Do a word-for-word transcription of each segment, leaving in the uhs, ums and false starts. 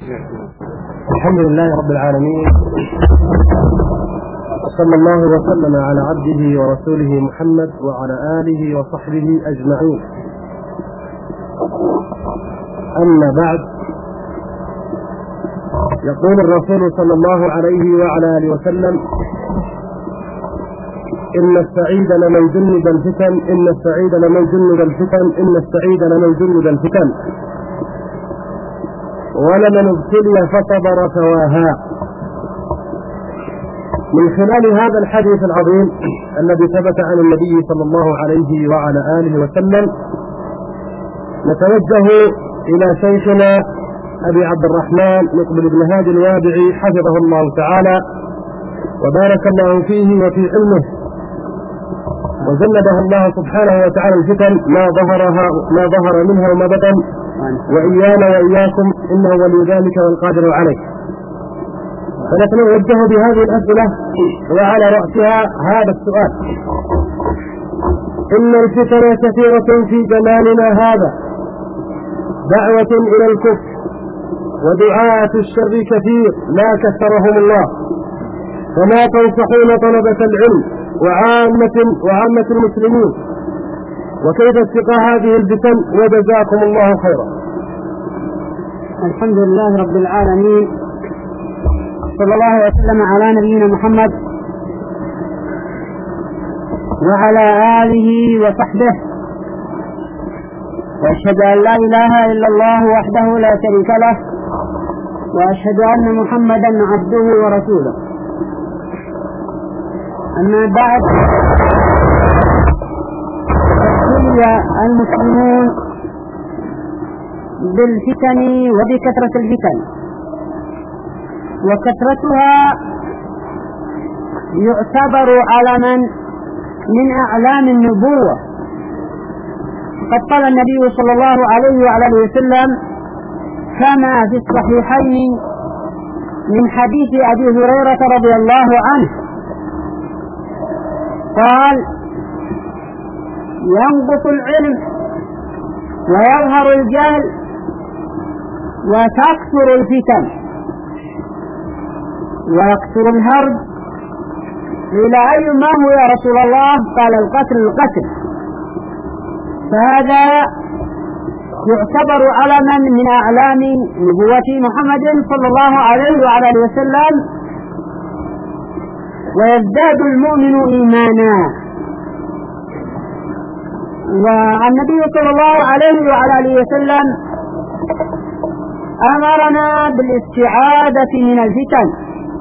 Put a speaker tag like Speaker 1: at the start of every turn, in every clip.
Speaker 1: الحمد لله رب العالمين، صلى الله وسلم على عبده ورسوله محمد وعلى آله وصحبه أجمعين. أما بعد، يقول الرسول صلى الله عليه وعلى آله وسلم: إن السعيد لمن جند الفتن إن السعيد لمن جند الفتن إن السعيد لمن جند الفتن ولمن ابتلي فصبر فواها. من خلال هذا الحديث العظيم الذي ثبت عن النبي صلى الله عليه وعلى آله وسلم، نتوجه إلى شيخنا أبي عبد الرحمن مقبل بن هادي الوادعي حفظه الله تعالى وبارك الله فيه وفي علمه، وجنبه الله سبحانه وتعالى الفتن ما ظهرها ما ظهر منها وما بطن، وإيانا وإياكم إنه ولي ذلك والقادر عليه. فنتوجه بهذه الأسئلة وعلى رأسها هذا السؤال: إن الفتن كثيرة في زماننا هذا، دعوة إلى الكفر ودعاة الشر كثير لا كثرهم الله، فما تنصحون طلبة العلم وعامة وعامة المسلمين، وكيف اتقاء هذه الفتن؟ وجزاكم الله خيرا.
Speaker 2: الحمد لله رب العالمين، صلى الله وسلم على نبينا محمد وعلى آله وصحبه، وأشهد أن لا إله إلا الله وحده لا شريك له، وأشهد أن محمدا عبده ورسوله. أما بعد، ابتلي المسلمون بالفتن وبكثرة الفتن، وكثرتها يعتبر علما من أعلام النبوة. قد قال النبي صلى الله عليه وعلى آله وسلم كما في الصحيحين من حديث أبي هريرة رضي الله عنه قال: ينقص العلم ويظهر الجهل وتكثر الفتن ويكثر الهرج. إلى أي ما هو يا رسول الله؟ قال: القتل القتل. فهذا يعتبر علما من أعلام نبوة محمد صلى الله عليه وعلى آله وسلم، ويزداد المؤمن إيمانا. والنبي صلى الله عليه وعلى آله وسلم أمرنا بالاستعاذة من الفتن،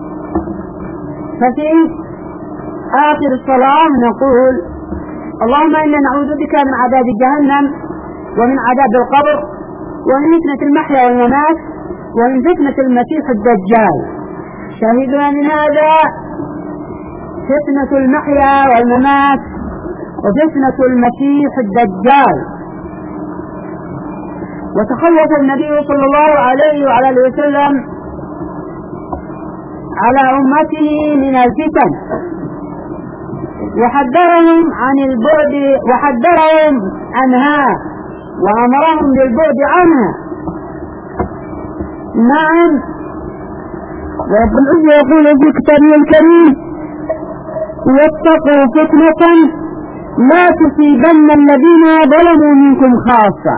Speaker 2: ففي آخر الصلاة نقول: اللهم إنا نعوذ بك من عذاب جهنم ومن عذاب القبر ومن فتنة المحيا والممات ومن فتنة المسيح الدجال. شهدنا من هذا فتنة المحيا والممات وفتنة المسيح الدجال. وتخوف النبي صلى الله عليه وعلى آله وسلم على أمته من الفتن، وحذرهم عن البعد وحذرهم عنها وأمرهم بالبعد عنها. نعم، ورب العزة يقول في كتابه الكريم: واتقوا فتنة لا تصيبن الذين ظلموا منكم خاصة.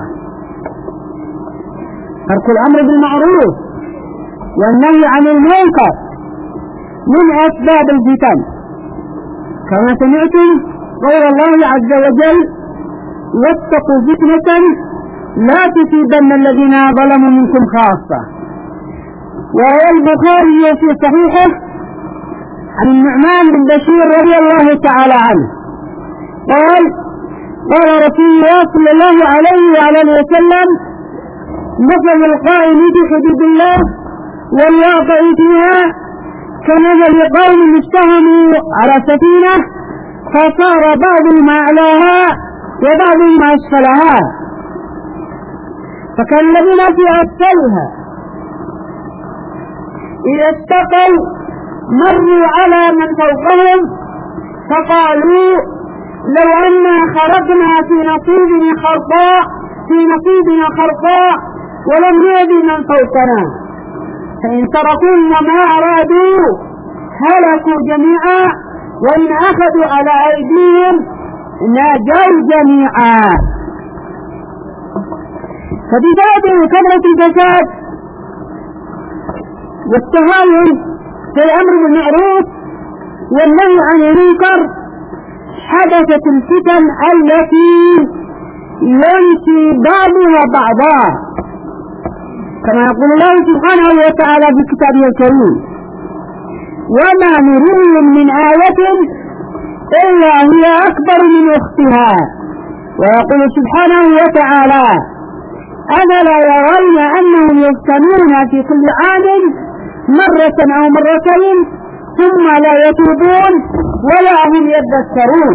Speaker 2: ترك الأمر بالمعروف والنهي عن المنكر من أسباب الفتن، كما سمعتم قول الله عز وجل: واتقوا فتنة لا تصيبن الذين ظلموا منكم خاصة. وروى البخاري في صحيحه عن النعمان بن بشير رضي الله تعالى عنه قال: قال رسول الله صلى الله عليه وعلى آله وسلم: مثل القائم بحدود الله والواقع فيها كمثل قوم استهموا على سفينة فصار بعضهم أعلاها وبعضهم أسفلها، فكان الذين في أسفلها إذا استقوا مروا على من فوقهم فقالوا: لو أننا خرجنا في نصيبنا خرقاء في نصيبنا خرقاء ولم نؤذي من فوقنا. فإن تركوه وما أرادوا هلكوا جميعا، وإن أخذوا على أيديهم ناجوا جميعا. فبذات كثرة الفساد والتهاون في الأمر بالمعروف والنهي عن المنكر حدثت الفتن التي يمشي بعضها بعضا، كما يقول الله سبحانه وتعالى في كتابه الكريم: وما نريهم من آية إلا هي أكبر من أختها. ويقول سبحانه وتعالى: أفلا يرون أنهم يفتنون في كل عام مرة أو مرتين ثم لا يتوبون ولا هم يذكرون.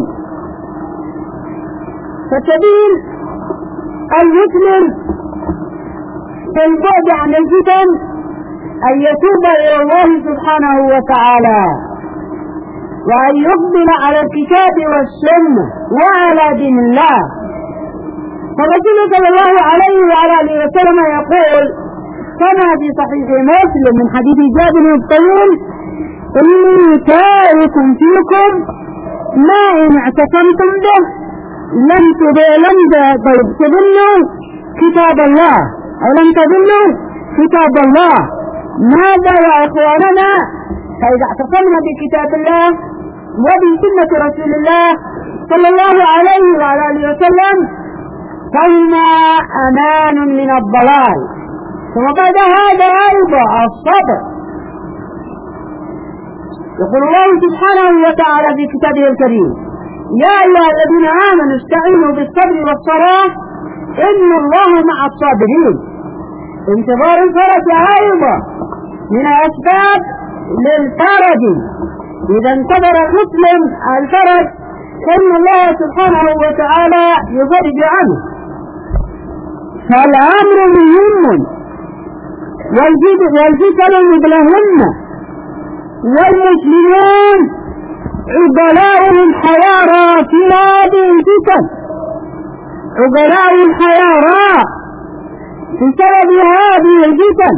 Speaker 2: فسبيل المسلم في البعد عن الفتن أن يتوب إلى الله سبحانه وتعالى، وأن يقبل على الكتاب والسنة وعلى دين الله. فالرسول صلى الله عليه وعلى آله وسلم يقول كما في صحيح مسلم من حديث جابر الطويل: إني تارك فيكم ما إن اعتصمتم به لن تضلوا كتاب الله، أو لن تضلوا كتاب الله. ماذا يا إخواننا؟ فإذا اعتصمنا بكتاب الله وبسنة رسول الله صلى الله عليه وعلى آله وسلم فهما أمان من الضلال. ثم بعد هذا أيضا الصبر. يقول الله سبحانه وتعالى في كتابه الكريم: يا أيها الذين آمنوا استعينوا بالصبر والصلاة إن الله مع الصابرين. انتظار الفرج أيضا من أسباب للفرج. إذا انتظر المسلم الفرج إن الله سبحانه وتعالى يفرج عنه. فالأمر مهم، والفتن مثلهن، والمسلمون عقلاؤهم حيارى في هذه الفتن، عقلاؤهم حيارى بسبب هذه الفتن.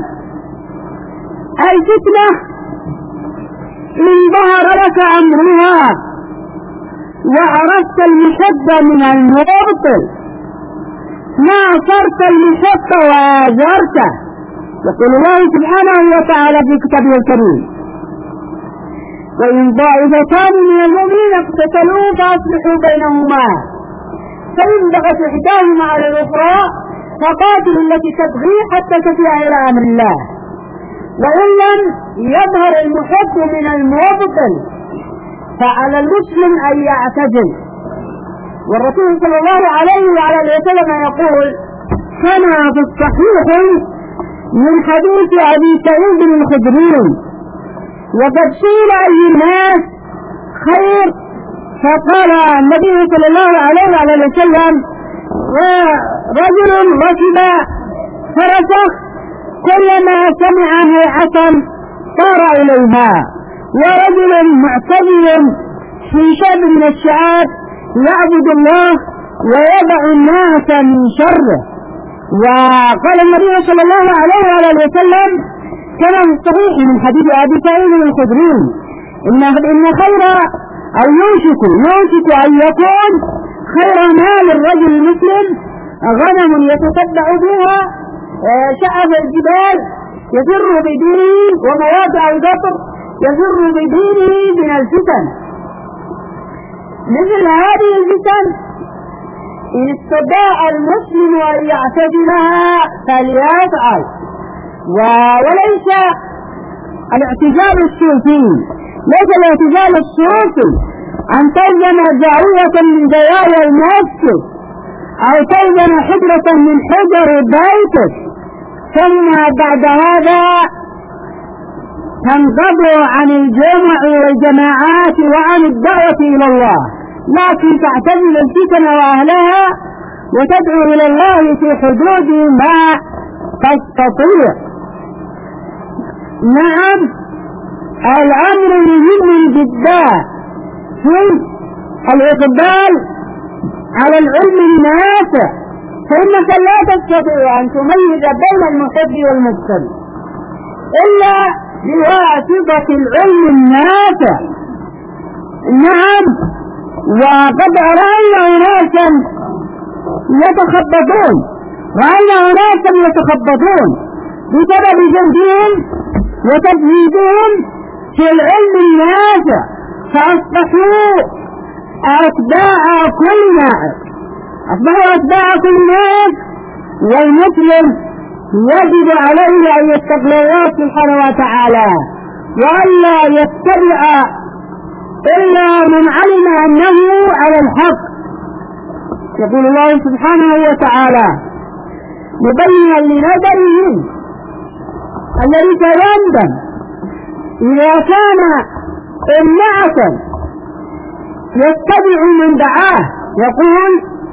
Speaker 2: الفتنة إن ظهر لك أمرها وعرفت المحب من المبطل ما صرت المحب وآزرته. يقول الله سبحانه وتعالى في كتابه الكريم: وإن ضائفتان من المؤمنين اقتتلوا فأصلحوا بينهما فإن بغت إحداهما على الأخرى فقاتلوا التي تبغي حتى تفيء إلى أمر الله. وإن لم يظهر المحب من المبطل فعلى المسلم أن يعتزل. والرسول صلى الله عليه وعلى آله وسلم يقول كما في الصحيح من حديث أبي سعيد الخدري: وقد سئل أي الناس خير فقال النبي صلى الله عليه وعلى آله وسلم: رجل ركب فرسه كلما سمع هيعة طار إليها، ورجل معتدل في شعب من الشعاب يعبد الله ويدع الناس من شره. وقال النبي صلى الله عليه وعلى آله وسلم كما في الصحيح من حديث أبي سعيد الخدري: إن إن خير أو يوشك يوشك أن يكون خير مال الرجل المسلم غنم يتتبع بها شعب الجبال يفر بدينه ومواضع القطر يفر بدينه من الفتن. مثل هذه الفتن إن استطاع المسلم أن يعتزلها فليفعل. وليس الاعتزال الصوفي، ليس الاعتزال الصوفي أن تلزم زاوية من زوايا المسجد أو تلزم حجرة من حجر بيتك ثم بعد هذا تنقضوا عن الجمع والجماعات وعن الدعوة إلى الله، لكن تعتزل الفتن وأهلها وتدعو إلى الله في حدود ما تستطيع. نعم الأمر مهم جدا في الإقبال على العلم النافع، فإنك لا تستطيع أن تميز بين المحب والمبطل. إلا بواسطة العلم النافع. نعم، وقد رأينا أناسا يتخبطون رأينا أناسا يتخبطون بسبب جهدهم وتجهيدهم في العلم النافع، فأصبحوا أتباع كل نائب أصبحوا أتباع كل نائب والمسلم يجب عليه أن يتقي الله سبحانه وتعالى وألا يتبع إلا من علم أنه على الحق. يقول الله سبحانه وتعالى مبينا لنظرهم الذي سيندم إذا كان امرأة يتبع من دعاه، يقول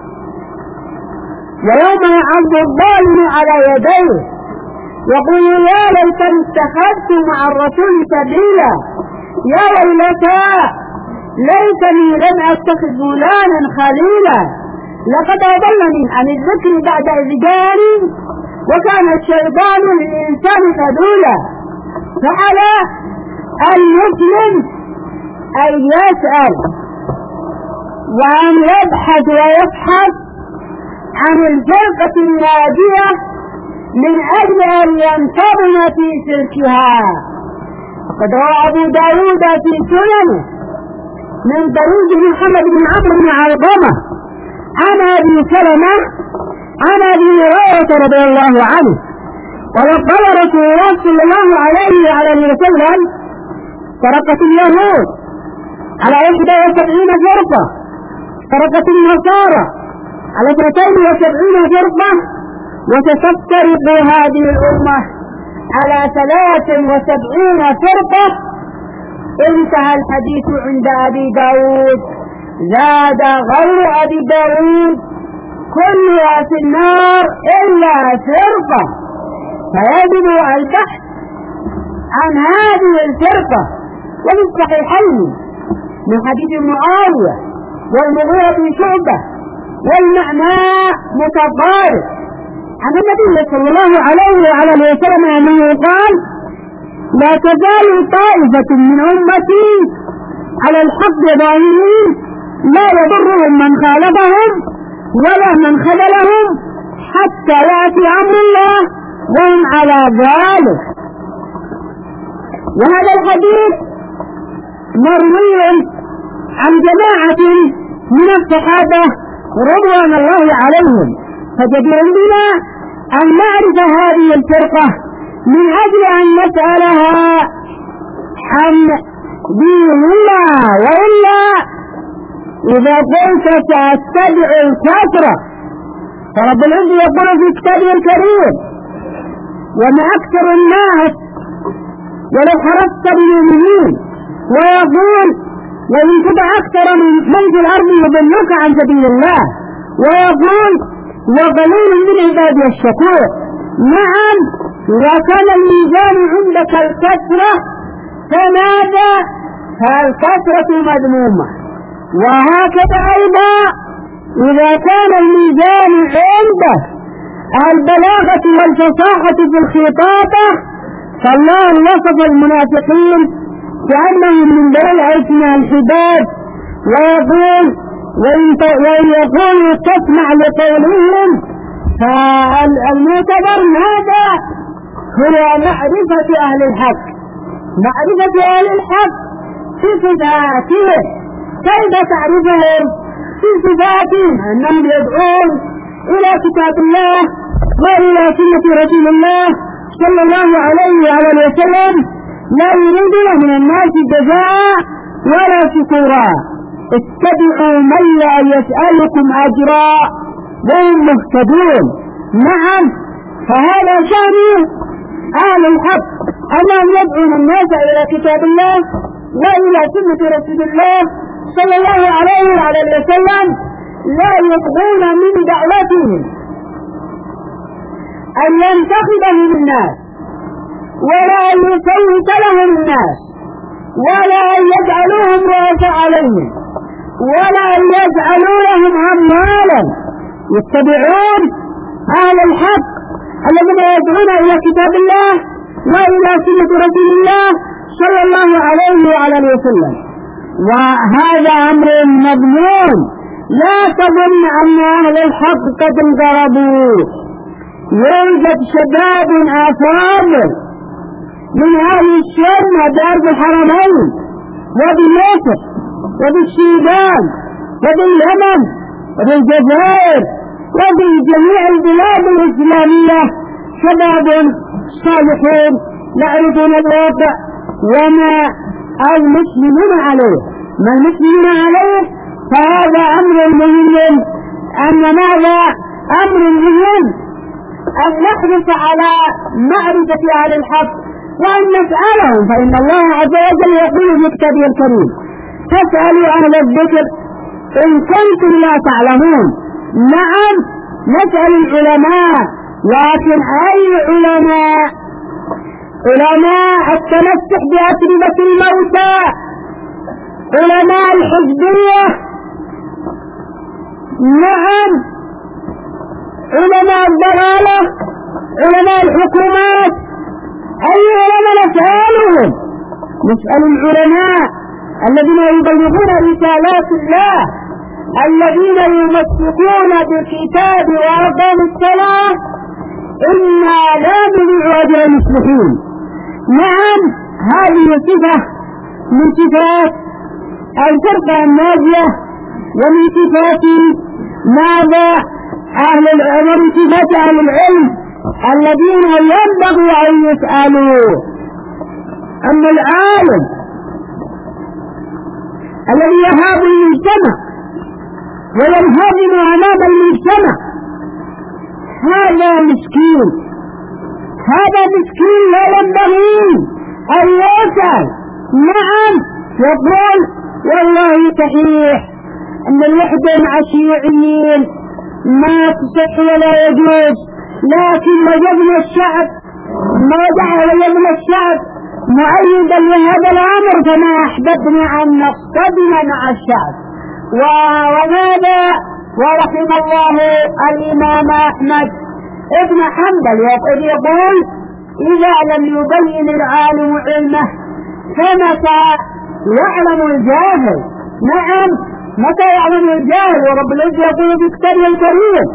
Speaker 2: ويوم يعض الظالم على يديه يقول يا ليتني اتخذت مع الرسول سبيلا يا ويلتى ليتني لم اتخذ فلانا خليلا لقد اضلني عن الذكر بعد اذ جاءني وكان الشيطان للانسان خذولا. فعلى المسلم ان يسأل وان يبحث ويبحث عن الفرقة الناجية من أجل أن ينتظم في سلكها. وقد روى أبو داود في سننه من طريق محمد بن عمرو بن علقمة عن أبي سلمة عن أبي هريرة رضي الله عنه وقال رسول الله صلى الله عليه وعلى وسلم فرقت اليهود على إحدى وسبعين فرقة، فرقت النصارى على اثنتين وسبعين فرقة، وستفترق هذه الأمة على ثلاث وسبعين فرقة. انتهى الحديث عند أبي داود. زاد غير أبي داود كلها في النار إلا فرقة. فيجب البحث عن هذه الفرقة. وفي الصحيحين من حديث معاوية والمغيرة بن شعبة والمعنى متضارب عن النبي صلى الله عليه وعلى وسلم أنه قال لا تزال طائفة من أمتي على الحق ظاهرين لا يضرهم من خالفهم ولا من خذلهم حتى يأتي أمر الله وهم على ذلك. وهذا الحديث مروي عن جماعة من الصحابة رضوان الله عليهم، فجدير بنا أن نعرف هذه الفرقة من أجل أن نسألها عن دين الله. وإلا إذا كنت سأتبع الكثرة فرب العزة يقول في كتابه الكريم وما أكثر الناس ولو حرصت بالمؤمنين، ويقول وإن تدع أكثر من في الأرض يضلوك عن سبيل الله، ويقول وقليل من عبادي الشكور. نعم، إذا كان الميزان عندك الكثرة فماذا؟ فالكثرة مذمومة. وهكذا أيضا إذا كان الميزان عنده البلاغة والفصاحة في الخطابة فالله وصف المنافقين كأنهم من بين أسماء الحداد، ويقول وإن يقولوا تسمع لقولهم. فالمعتبر هذا هو معرفة أهل الحق، معرفة أهل الحق في صفاتهم. كيف تعرفهم؟ في صفاتهم أنهم يدعون إلى كتاب الله وإلى سنة رسول الله صلى الله عليه وعلى وسلم، لا يريدون من الناس جزاء ولا شكورا. اتبعوا من لا يسألكم أجرا وهم مهتدون. نعم، فهذا شأن أهل الحق أنهم يدعون الناس إلى كتاب الله وإلى سنة رسول الله صلى الله عليه وعلى وسلم، لا يبغون من دعوتهم أن ينتخبهم الناس ولا أن يسلط لهم الناس ولا أن يجعلوهم رؤساء عليهم ولا أن يجعلوا لهم أموالا. يتبعون أهل الحق الذين يدعون إلى كتاب الله وإلى سنة رسول الله صلى الله عليه وعلى اله وسلم. وهذا أمر مضمون، لا تظن أن أهل الحق قد انضربوا. يوجد شباب أفاضل من أهل السنة بأرض الحرمين وبمصر وبالسودان وباليمن وبالجزائر وفي جميع البلاد الإسلامية شباب صالحون يعرفون الواقع وما المسلمون عليه ما المسلمون عليه فهذا أمر مهم. أن ماذا أمر مهم أن نحرص على معرفة أهل الحق وأن نسألهم، فإن الله عز وجل يقول في كتابه الكريم: فاسألوا أهل الذكر إن كنتم لا تعلمون. نعم نسأل العلماء، لكن أي علماء؟ علماء التمسك بأتربة الموتى، علماء الحزبية، نعم علماء الضلالة، علماء الحكومات. أي علماء نسألهم؟ نسأل العلماء الذين يبلغون رسالات الله، الذين يمسكون بالكتاب وأقام الصلاة. إنا لا نضيع أجر المصلحين. نعم هذه صفة من صفات الفرقة الناجية ومن صفات ماذا أهل العلم ومن صفات أهل العلم الذين ينبغي أن يسألوا. أما العالم الذي يهاب المجتمع وينهزم أمام المجتمع هذا مسكين، هذا مسكين لا ينبغي أن يسأل. نعم يقول والله صحيح أن الوحدة مع الشيوعيين ما تصح ولا يجوز، لكن وجدنا الشعب ما جعل وجدنا الشعب مؤيدا لهذا الأمر، فما أحببنا أن نصطدم مع الشعب. وماذا ورحم الله الإمام أحمد ابن حنبل يقول: إذا لم يبين العالم علمه فمتى يعلم الجاهل. نعم متى يعلم الجاهل؟ ورب العزة يقول في كتابه الكريم: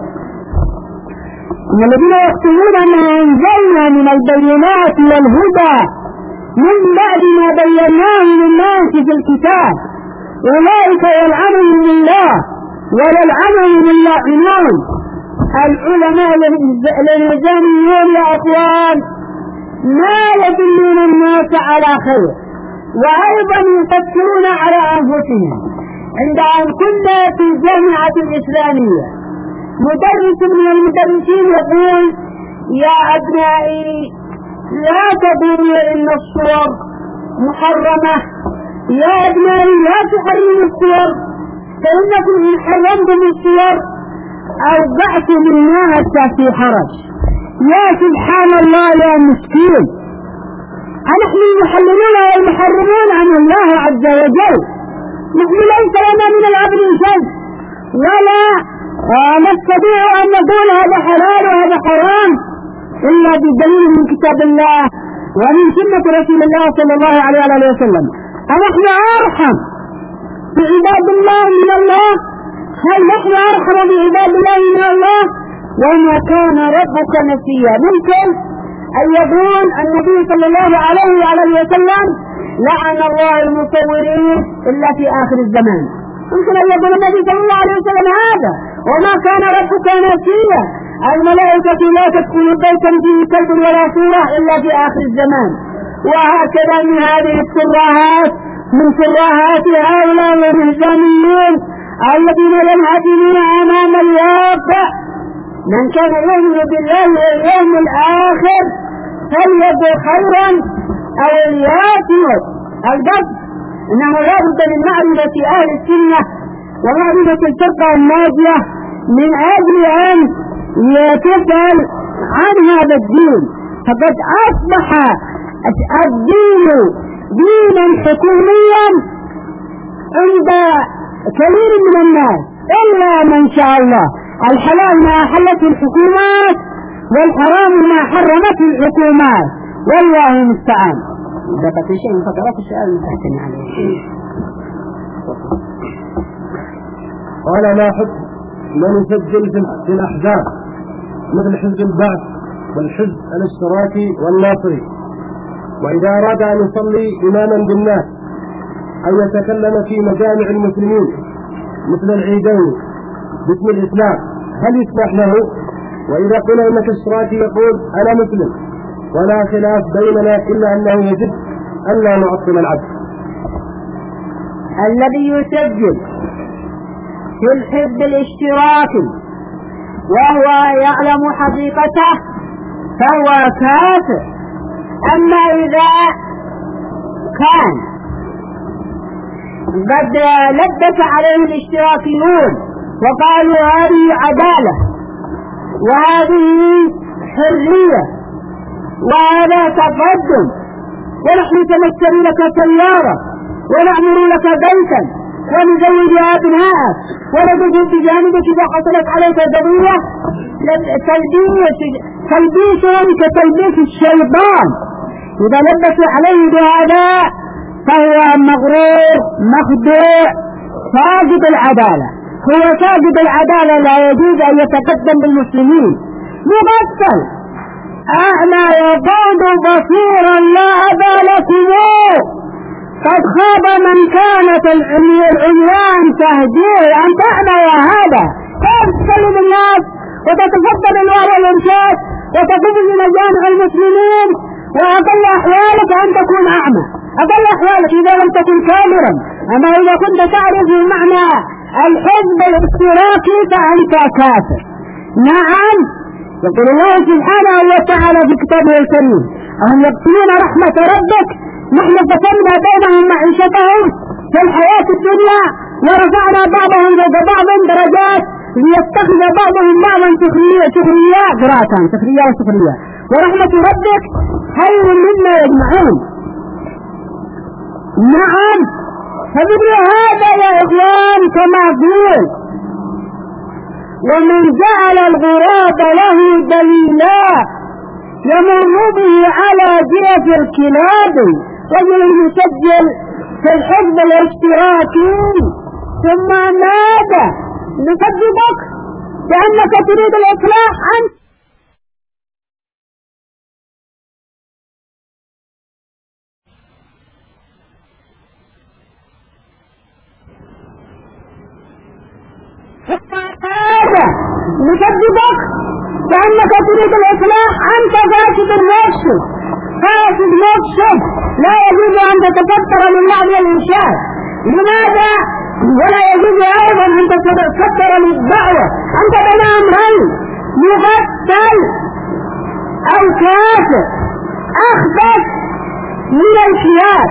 Speaker 2: إن الذين يكتمون ما أنزلنا من البينات والهدى من بعد ما بيناه للناس في الكتاب أولئك يلعنهم الله وللعنهم اللاعنون. العلماء الإنسانيون يا أخوان ما يدلون الناس على خير، وأيضا يفكرون على أنفسهم. عند أن كنا في الجامعة الإسلامية مدرس من المدرسين يقول: يا أبنائي لا تقولوا إن الصور محرمة، يا أبنائي لا تحرموا الصور، فإنكم إن حرمتم الصور أوضعتم الناس في حرج. يا سبحان الله يا مسكين، نحن المحللون والمحرمون عن الله عز وجل، نحن ليس لنا من الأمر شيء، ولا نستطيع أن نقول هذا حلال وهذا حرام إلا بالدليل من كتاب الله ومن سنة رسول الله صلى الله عليه وسلم. أنحن أرحم بعباد الله من الله؟ هل نحن أرحم بعباد الله من الله؟ وما كان ربك نسيا. ممكن أن يقول النبي صلى الله عليه وسلم: لعن الله المصورين إلا في آخر الزمان. ممكن أن يقول النبي صلى الله عليه وسلم هذا: وما كان ربك نسيا، الملائكة لا تدخل بيتا فيه كلب ولا صورة إلا في آخر الزمان. وهكذا من هذه التراهات من تراهات هؤلاء الرهبانيين الذين ينهزمون أمام الواقع. من كان يؤمن بالله واليوم الآخر فليقل خيرا أو ليصمت. البدء إنه لا بد من معرفة أهل السنة ومعرفة الفرقة الناجية من أجل أن يتسأل عن هذا الدين، فقد أصبح الدين دينا حكوميا عند كثير من الناس إلا من شاء الله. الحلال ما أحلته الحكومات والحرام ما حرمته الحكومات، والله المستعان. إذا بقي شيء من فقرات السؤال متحكم عليه.
Speaker 1: قال ما حكم من يسجل في الأحزاب مثل حزب البعث والحزب الاشتراكي والناصري، وإذا أراد أن يصلي إماما بالناس أو يتكلم في مجامع المسلمين مثل العيدين باسم الإسلام هل يسمح له؟ وإذا قلنا إنك اشتراكي يقول أنا مسلم ولا خلاف بيننا إلا أنه يجب أن لا نعطل العبد.
Speaker 2: الذي يسجل في الحزب الاشتراكي وهو يعلم حقيقته فهو كافر. أما إذا كان قد لبس عليه الاشتراكيون وقالوا هذه عدالة وهذه حرية وهذا تقدم ونحن نتمثل لك سيارة ونعمر لك بيتا ونزوج أبناءك ونجد بجانبك إذا حصلت عليك ذرية تلبيسهم كتلبيس الشيطان. إذا لبس عليه بهذا فهو مغرور مخدوع فاقد العدالة. هو فاقد العدالة لا يجوز أن يتقدم بالمسلمين. مبطل أعلى يقود بصيرا لا أبا لكم قد خاب من كانت العميان تهديه أن تعمى يا هذا كيف تكلم الناس وتتفضل الوعي والإنشاد وتقوم بمجامع المسلمين وأقل أحوالك أن تكون أعمى. أقل أحوالك إذا لم تكن كامرا. أما إذا كنت تعرف معنى الحزب الاشتراكي فأنت كافر. نعم يقول الله سبحانه وتعالى في كتابه الكريم أهم يقتلون رحمة ربك نحن قسمنا بينهم معيشتهم في الحياة الدنيا ورفعنا بعضهم فوق بعض درجات ليتخذ بعضهم بعضا سخرية سخرية قراءة سخرية وسخرية ورحمة ربك خير مما يجمعون. نعم فمثل هذا يا إخوان كما قيل ومن جعل الغراب له دليلا يمر به على جرف الكلاب. رجل يسجل في الحزب الاشتراكي ثم ماذا نصدقك لأنك تريد الإصلاح أنت هذا نصدقك لأنك تريد الإصلاح أنت فاسد المفسد فاسد مفسد لا يجوز أن تتكثر من بعض الإنشاء. لماذا؟ ولا يجوز أيضا أن تتكثر من الدعوة. أنت بين أمرين مغفل أو كافر أخبث من الكياس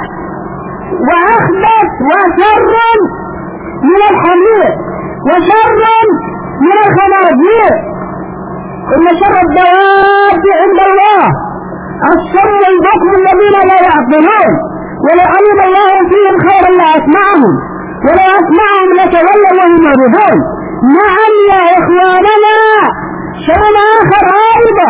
Speaker 2: وأخبث وشر من الحمير وشر من الخنازير. إن شر الدواب عند الله الشر البكم الذين لا يعقلون ولو علم الله فيهم خيرا لأسمعهم ولو أسمعهم لتولوا وهم معرضون. نعم يا إخواننا شيء آخر أيضا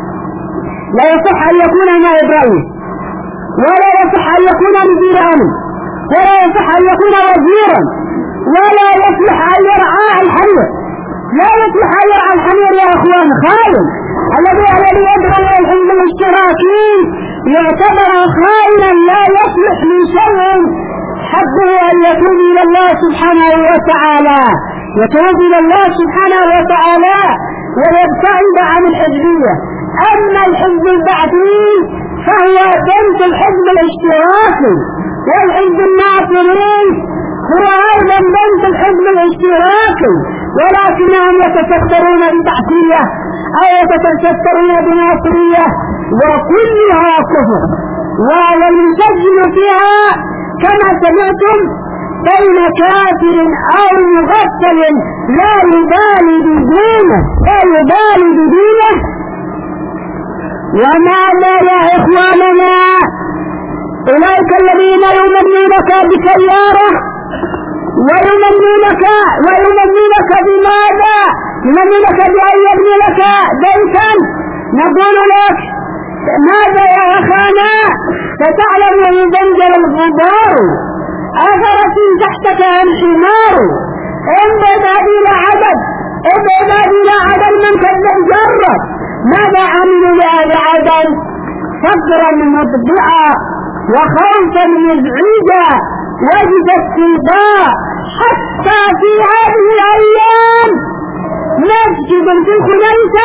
Speaker 2: لا يصح أن يكون نائب رئيس ولا يصح أن يكون مدير أمن ولا يصح أن يكون وزيرا ولا يصلح أن يرعى الحمير. لا يصلح أن يرعى الحمير يا إخوان. خائن الذي الذي يدعو إلى الحزب الاشتراكي يعتبر خائنا لا يصلح من شيء حقه أن يتوب إلى الله سبحانه وتعالى يتوب إلى الله سبحانه وتعالى ويبتعد عن الحزبية. أما الحزب البعثي فهو بنت الحزب الاشتراكي والحزب الناصري هو أيضا بنت الحزب الاشتراكي ولكنهم يتسترون ببعثية أو يتسترون بناصرية وكلها كفر. والمسجل فيها كما سمعتم بين كافر أو مغفل لا يبالي بدينه لا يبالي بدينه. وماذا يا إخواننا أولئك الذين يمنونك بسيارة ويمنونك ويمنونك بماذا؟ يمنونك بأن يبني لك بيتا. نقول لك ماذا يا أخانا ستعلم إذا انجل الغبار أثرة تحتك الحمار انبذ إلى عدد انبذ إلى عدد من كذب جرب ماذا عملوا لهذا عدد فقرا مطبعا وخوفا مزعجا وجد السلطاء حتى في هذه الأيام مسجد في الخليفة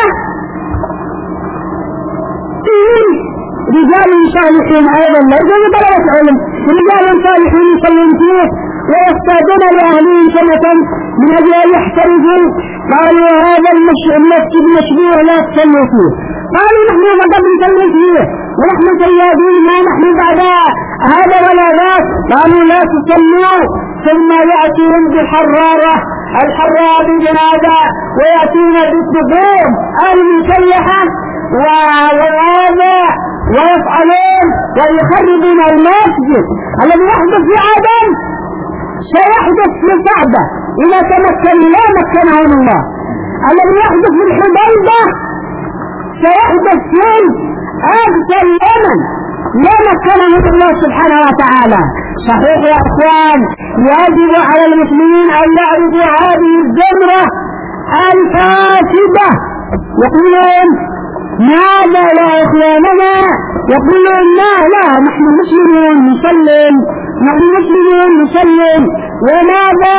Speaker 2: فيه رجال صالحين أيضا ليس بطلبة علم رجال صالحين يصلون فيه ويحتاجون لأهلهم سنة من أجل أن يحترزوا قالوا هذا المسجد مشبوه لا تصلوا فيه قالوا نحن فقط نصلي فيه ونحن سيادين ما نحن بعد هذا ولا ذاك قالوا لا تصلوا ثم يأتون بحرارة الحرارة بجنازة ويأتون بالصدور المسلحة وهذا ويفعلون ويخربون المسجد الذي يحدث في عدن سيحدث في الكعبة إذا تمكن لا مكنهم الله الذي يحدث في الحديبة سيحدث في أقصى اليمن لا مكنهم الله سبحانه وتعالى. صحيح يا أخوان يجب على المسلمين أن يعرفوا هذه الزمرة الفاسدة. يقولون ماذا لا إخواننا يقولون لا لا نحن مسلمون نسلم نحن مسلمون نسلم وماذا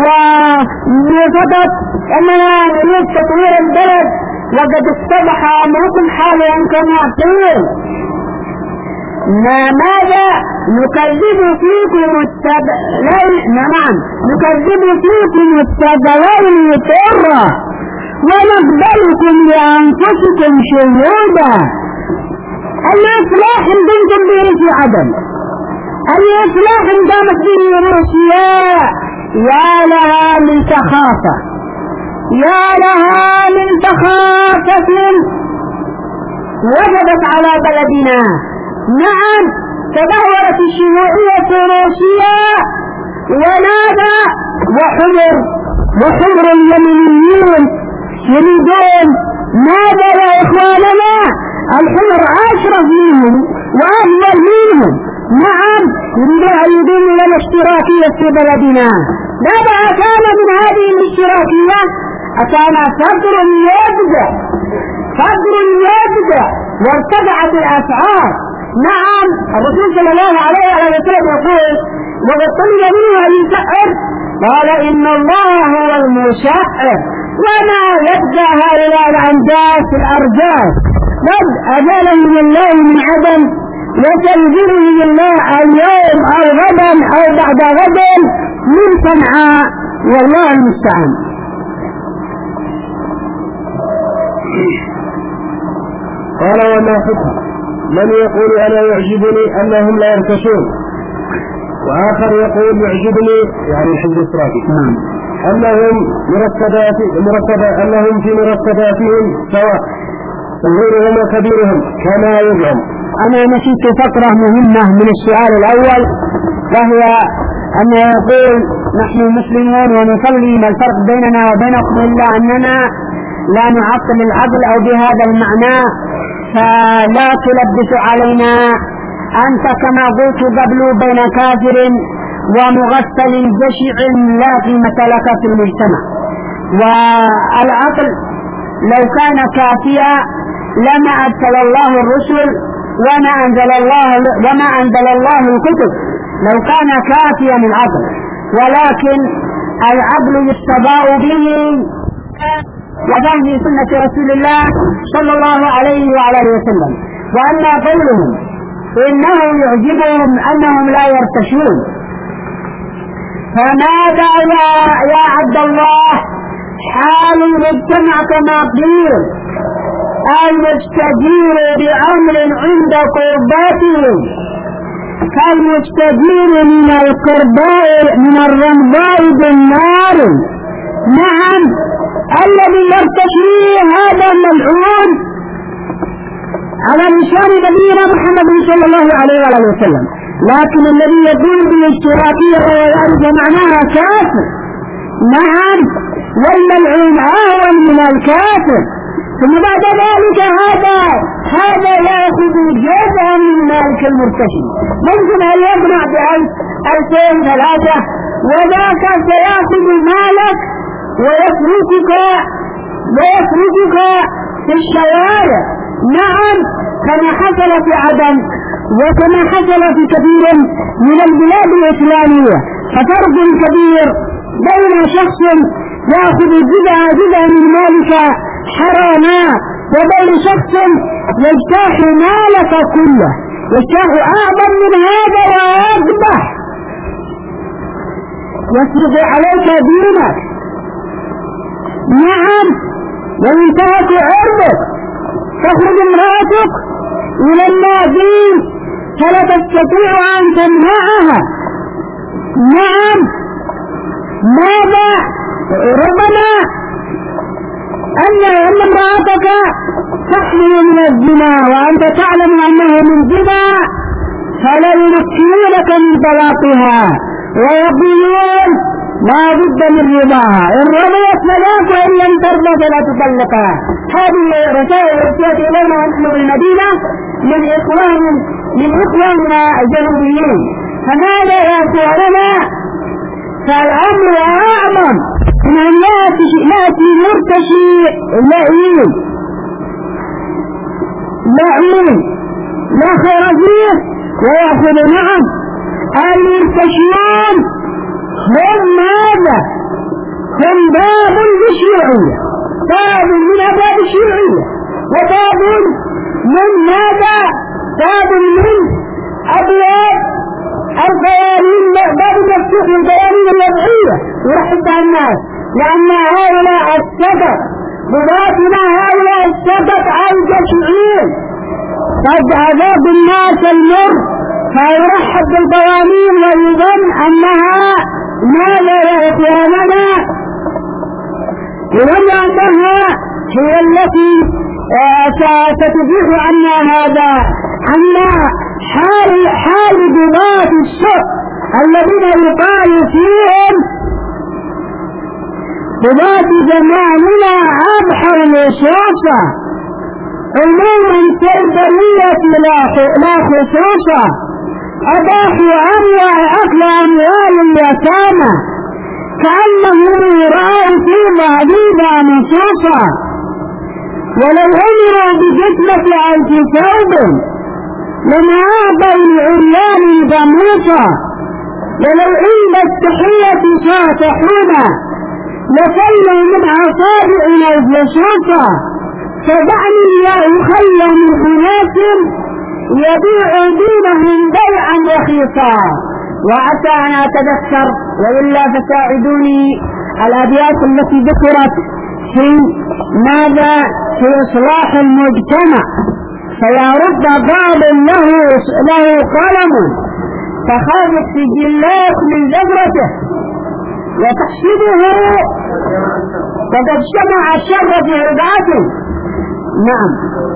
Speaker 2: وفقط أننا نريد تطوير البلد وقد اتضح أمركم حالهم كما قيل ماذا نكذب فيكم التبلين نعم نكذب فيكم التبلين طرة ونقبلكم لأنفسكم شهودا. الإصلاح بنتم به في عدن الإصلاح دامت به روسيا يا لها من سخافة يا لها من سخافة وجدت على بلدنا. نعم تدهورت الشيوعية روسيا ونادى وحمر وحمر اليمنيون يريدون ماذا يا إخواننا الحمر أشرف منهم وأفضل منهم. نعم يريدون أن يدينوا لنا اشتراكية في بلدنا. ماذا كان من هذه الاشتراكية؟ أكان فقر يبدأ فقر يبدأ وارتفعت الأسعار. نعم الرسول صلى الله عليه وسلم يقول وقد طلب منه أن يسعر قال إن الله هو المسعر وما يبدأ هؤلاء الأنداس في الأرجاس قد أزالهم الله من عدم وتنزلهم الله اليوم أو غدا أو بعد غدا من صنعاء والله المستعان.
Speaker 1: قال وما حكم من يقول أنا يعجبني أنهم لا يرتشون وآخر يقول يعجبني يعني الحزب الاشتراكي أنهم مرتبات مرتبة أنهم في مرتباتهم سواء صغيرهم وكبيرهم كما يزعم.
Speaker 2: أنا نسيت فقرة مهمة من السؤال الأول وهي أن يقول نحن مسلمون ونصلي ما الفرق بيننا وبينكم إلا أننا لا نعطل العدل أو بهذا المعنى فلا تلبس علينا أنت كما قلت قبل بين كافر ومغسل جشع لا قيمة لك في المجتمع. والعقل لو كان كافيا لما أرسل الله الرسل وما أنزل الله وما أنزل الله الكتب لو كان كافيا العقل ولكن العقل يستضاء به وفهم سنة رسول الله صلى الله عليه وعلى اله وسلم. وأما قولهم إنه يعجبهم أنهم لا يرتشون فماذا يا, يا عبد الله حال المجتمع كما قيل المستجير بأمر عند قرباتهم كالمستجير من القرباء من الرمضاء بالنار. نعم الذي يرتشي هذا ملعون على لسان نبينا محمد صلى الله عليه وسلم لكن الذي يقول بالاشتراكية ويعرف معناها كافر. نعم والملعون أهون من الكافر. ثم بعد ذلك هذا هذا يأخذ جزءا من مالك المرتشي، ممكن أن يقنع بألف ألفين ثلاثة، وذاك سيأخذ مالك ويتركك ويتركك في الشوارع. نعم، كما حصل في عدن وكما حصل في كثير من البلاد الإسلامية. ففرق كبير بين شخص يأخذ جزء جزء من مالك حراما وبين شخص يجتاح مالك كله، يجتاح أعظم من هذا وأقبح، يسرق عليك دينك. نعم، وينتهك عرضك، تخرج امرأتك إلى النادين فلا تستطيع أن تمنعها. نعم، ماذا؟ ربما أن أن امرأتك تحمل من الزنا وأنت تعلم أنه من زنا، فلا يمكنونك من طلاقها ويقولون لا بد من رضاها، إن رضيت فلاك وإن لم ترضى فلا تطلقها. هذه رسائل رسالة إلينا ونحن بالمدينة من إخوان من إخواننا الجنوبيين. فماذا يا أخواننا؟ فالأمر أعظم من أن يأتي مرتشي لئيم لئيم لا خير فيه ويأخذ. نعم، المرتشيون هم ماذا؟ هم باب للشيوعية، باب من أبواب الشيوعية، وباب من ماذا؟ باب من أبواب القوانين، باب مفتوح للقوانين الوضعية يرحبها الناس، لأن هؤلاء السبب بذاتنا هؤلاء السبب عند الشيوعيين قد عذاب الناس المر، فيرحب بالقوانين ويظن أنها ماذا يا إخواننا؟ يظن أنها هي التي ستبيح عنا هذا، عنا حال حال بذات السوء الذين يقال فيهم بذات زماننا أبحر لصوصة عموما كالبرية لا خصوصة، أباحوا أنواع أكل أموال اليتامى كأنهم يرأوا في ضعيفة نصوصا، ولو أمروا بجسمة ألف ثوب لما أعطوا العريان ضموسا، ولو عند التحية شاطحون لصلوا من أصابعنا الفصوصا، فدعني يا أخي من أناس يبيع دينهم بيعا رخيصا. وعسى أن أتذكر وإلا فساعدوني الأبيات التي ذكرت في ماذا؟ في إصلاح المجتمع. فيا رب باب له له قلم تخافت سجلات من زبرته وتحسبه وقد اجتمع الشر في ربعته. نعم،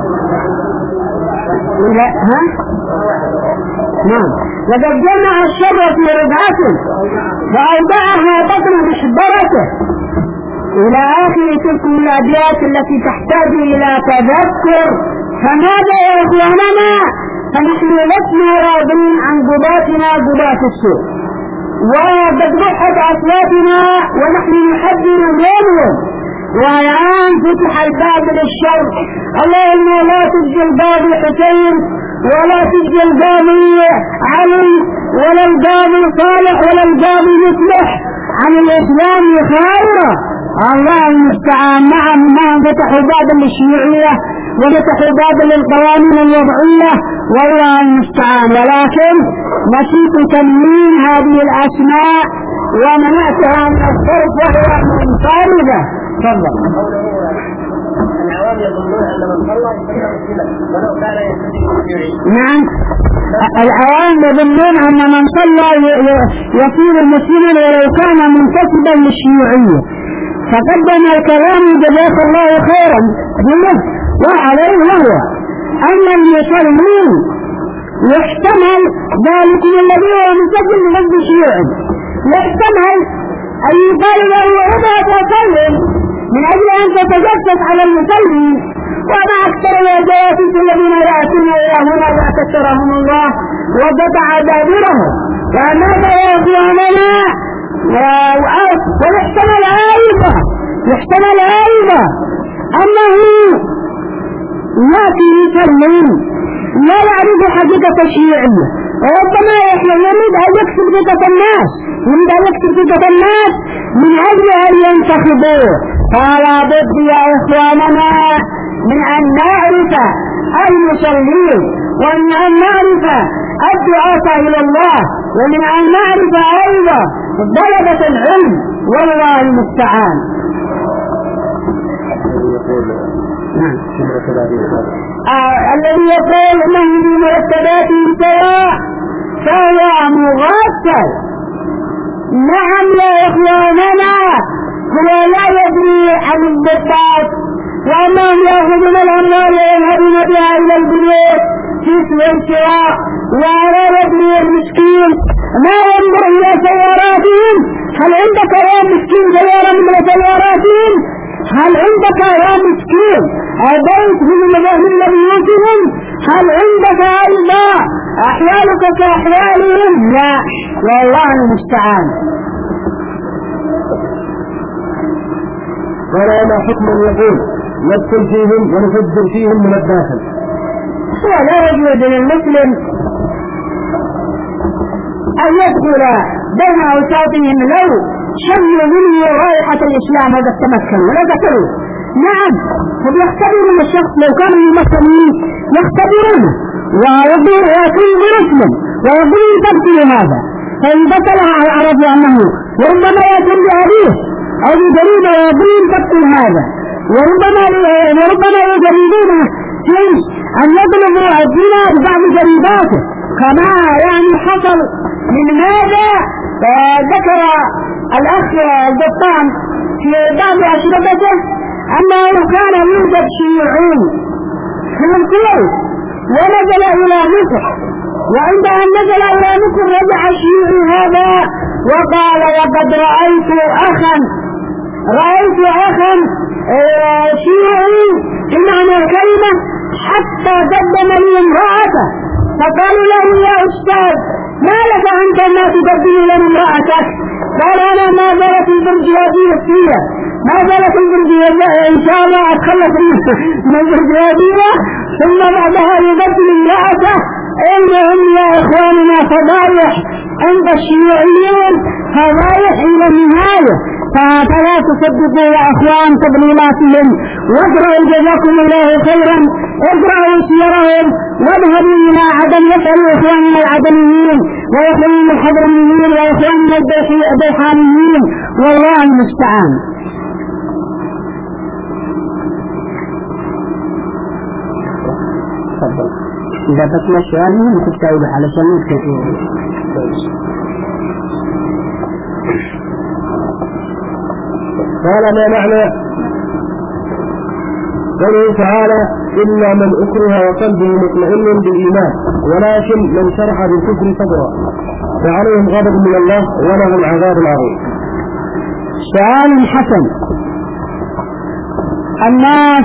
Speaker 2: لا ها نعم، وقد جمع الشر في ربعته وأودعها بطن محبرته، إلى آخر تلك الأبيات التي تحتاج إلى تذكر. فماذا يا إخواننا؟ فنحن لسنا راضين عن قضاتنا قضاة السوء، وقد رحت أصواتنا ونحن نحذر منهم، والآن فتح الباب للشر. اللهم لا تجزي الباب حسين ولا تجزي الباب علي ولا الباب صالح ولا الباب يصلح عن الإسلام خيرا. الله المستعان. نعم، ما فتحوا بابا للشيوعية وفتحوا بابا للقوانين الوضعية، والله المستعان، ولكن نسيت تنوين هذه الأسماء ومنعتها من الصرف وهي منفردة. تفضل.
Speaker 3: العوام يظنون أن من صلى يصلى مسلما ولو كان يستجيب الشيوعي.
Speaker 2: نعم، العوام يظنون أن من صلى يصير مسلما ولو كان منتسبا للشيوعية. فقدم الكلام جزاك الله خيرا به وعليه وهو أن المصلين يحتمل ذلك الذي هو منتسب لحزب الشيوعي، يحتمل أن يقال له اذهب وسلم من أجل أن تتجسس على المسلمين، وما أكثر الجواسيس الذين يأتون إلى هنا وكثرهم الله وقطع دابرهم. وماذا يأخذوننا؟ ويحتمل أيضا يحتمل أيضا أنه يأتي يسلم لا يعرف حقيقة الشيوعية، وربما يريد أن يكسب ثقة الناس يريد أن يكسب ثقة الناس من أجل أن ينتخبوه. فلا بد يا إخواننا من أن نعرف المصلين، ومن أن نعرف الدعاة إلى الله، ومن أن نعرف أيضا طلبة العلم، والله المستعان. آه الذي يقول انه بمرتباته سواء فهو مغفل. نعم يا اخواننا، هو لا يدري عن الضباط وانهم ياخذون الاموال ويذهبون بها الى البيوت في سواء، ولا يدري المسكين ما ينظر الى سياراتهم. هل عندك يا مسكين سيارة من سياراتهم؟ هل عندك يا مسكين بيت من بيوتهم؟ هل عندك أيضا أحوالك كأحوالهم؟ لا، والله المستعان.
Speaker 1: ولا حكم يقول ندخل فيهم ونفجر فيهم من الداخل.
Speaker 2: ولا يجوز للمسلم أن يدخل بين أوساطهم لو شموا منه رائحة الإسلام هذا التمكن ولا ذكروا. نعم، هم يختبرون الشخص لو كانوا المسلمين يختبرونه ويقول يكون مسلم ويقول تبطل هذا، فإن بطلها عرفوا أنه وربما يكون بأبيه أو بجريدة ويقول تبطل هذا، وربما وربما يجريدونه في أن يطلبوا الدين ببعض جريداته كما يعني حصل. من ماذا ذكر الأخ الدطان في بعض أشرطته أنه كان يوجد شيوعي في الكويت ونزل إلى مصر، وعند أن نزل إلى مصر رجع الشيوعي هذا وقال وقد رأيت أخا رأيت أخا شيوعي في معنى الكلمة حتى قدم لي امرأته، فقالوا له يا أستاذ ما لك أنت ما تقدم لنا امرأتك؟ قال أنا ما زالت البرجوازية فيها ما زالت البرجوازية إن شاء الله أتخلص من البرجوازية ثم بعدها يقدم امرأته. إنهم يا إخواننا فضايح عند الشيوعيين، فضايح إلى النهاية. فلا تصدقوا يا أخوان تضليلاتهم، واقرأوا جزاكم الله خيرا، اقرأوا سيرهم واذهبوا إلى عدن يسألوا إخواننا العدنيين وإخواننا الحضرميين وإخواننا البيحانيين، والله المستعان. تفضل. إذا بطل السؤال ممكن تتعود على سنوات كثيرة.
Speaker 1: قال ما معنى قوله تعالى إلا من أكره وقلبه مطمئن بالإيمان ولكن من شرح بالكفر صدرا فعليهم غضب من الله ولهم عذاب عظيم.
Speaker 2: سؤال حسن. الناس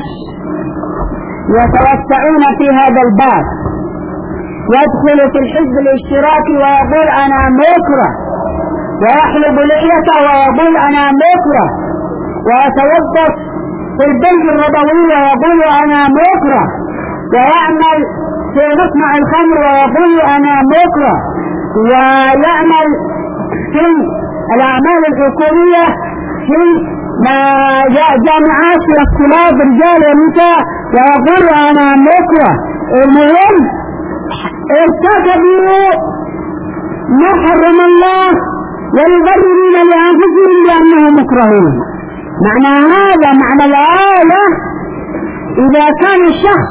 Speaker 2: يتوسعون في هذا الباب، يدخل في الحزب الاشتراكي ويقول أنا مكره، ويحلب لحيته ويقول أنا مكره، ويتوظف في البنك الربوي ويقول أنا مكره، ويعمل في مصنع الخمر ويقول أنا مكره، ويعمل في الأعمال الحكومية في جامعات في اختلاط رجال ونساء ويقول أنا مكره. المهم ارتكبوا ما حرم الله ويبررون لأنفسهم بأنهم مكرهون. معنى هذا معنى الآية إذا كان الشخص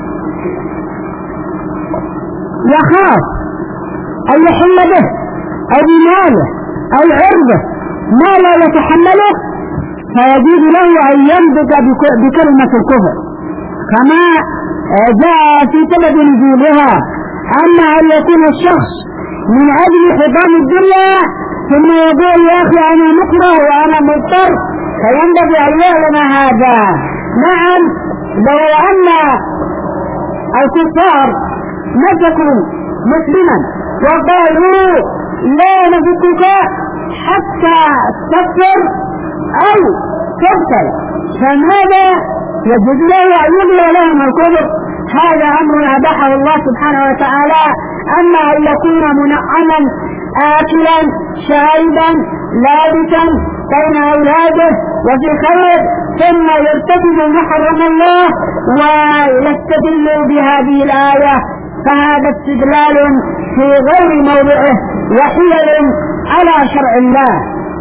Speaker 2: يخاف أن يحل به أو بماله أو عرضه ما لا يتحمله فيجوز له أن ينطق بكلمة الكفر كما جاء في سبب نزولها. أما أن يكون الشخص من أجل حطام الدنيا ثم يقول يا أخي أنا مكره وأنا مضطر فينبغي أن يعلم هذا. نعم لو أن الكفار مسكوا مسلما وقالوا لا نفكك حتى تكفر أو تقتل، فماذا يجوز له أن يغلى لهم الكفر؟ هذا أمر أباحه الله سبحانه وتعالى، أما أن يكون منعما آكلا شاربا لابسا بين أولاده وفي خير ثم يرتكب محرم الله ويستدل بهذه الآية، فهذا استدلال في غير موضعه وحيل على شرع الله.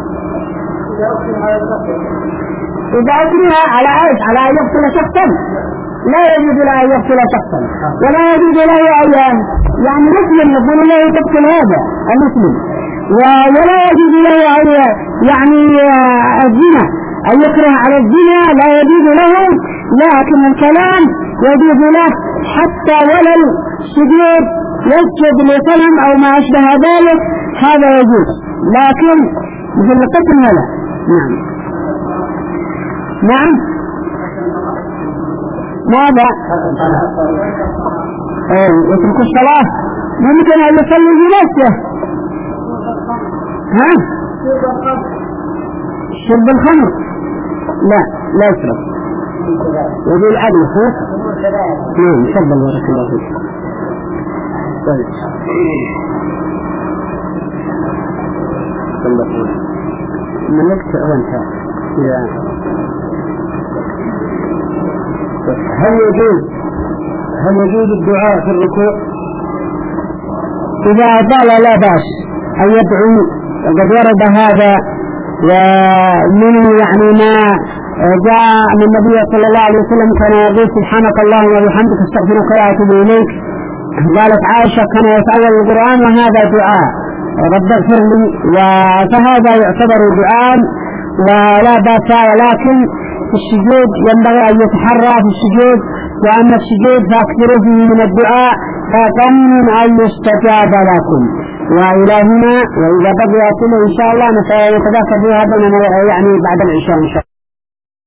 Speaker 2: إذا أكره على عيش على أن يقتل شخصا لا يجوز له أن يقتل شخصا، ولا يجوز له أن يعني مسلم يقول له تقتل هذا المسلم، ولا يجوز له أن يعني الزنا أن يكره على الزنا لا يجوز له، لكن الكلام يجوز له حتى ولو السجود يسجد لصنم أو ما أشبه ذلك هذا يجوز، لكن مثل القتل هذا. نعم نعم ماذا؟ ايه يترك الصلاة، ممكن أن يصلي بنفسه. ها؟ شرب الخمر لا لا يشرب، يقول عدل خوف. نعم تفضل بارك الله فيك. طيب من وقت وانت يا
Speaker 1: هل يجوز هل يجوز الدعاء في الركوع؟
Speaker 2: إذا أطال لا بأس أن يدعو، وقد ورد هذا ومن يعني ما جاء من النبي صلى الله عليه وسلم كان يقول سبحانك اللهم وبحمدك استغفرك وأتوب إليك. قالت عائشة كان يتأول القرآن وهذا دعاء رب اغفر لي، فهذا يعتبر دعاء ولا بأس، ولكن في السجود ينبغي أن يتحرى في السجود، وأن السجود فاكثروا فيه من الدعاء فظن أن يستجاب لكم. وإلى هنا، وإذا بقي أكله إن شاء الله نتذكر في هذا يعني بعد العشاء إن شاء الله.